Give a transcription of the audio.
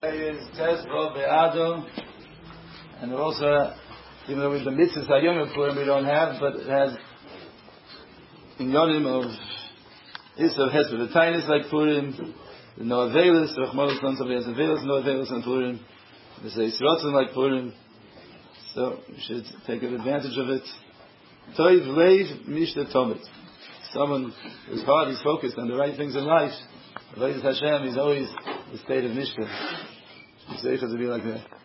Is Tes B'Av Be'Adam, and also, even though with the mitzvahs Hayom Purim we don't have, but it has in Yonim of Isav Hes with the Tainis like Purim, the No Avelis, Rachmanos non somebody has Avelis, No Avelis on Purim, the Seis Rotzen like Purim, so we should take advantage of it. Toiv Leiv Mishta Tomit. Someone whose heart is focused on the right things in life, Avodas Hashem is always the state of Mishta. It's safe to be like that.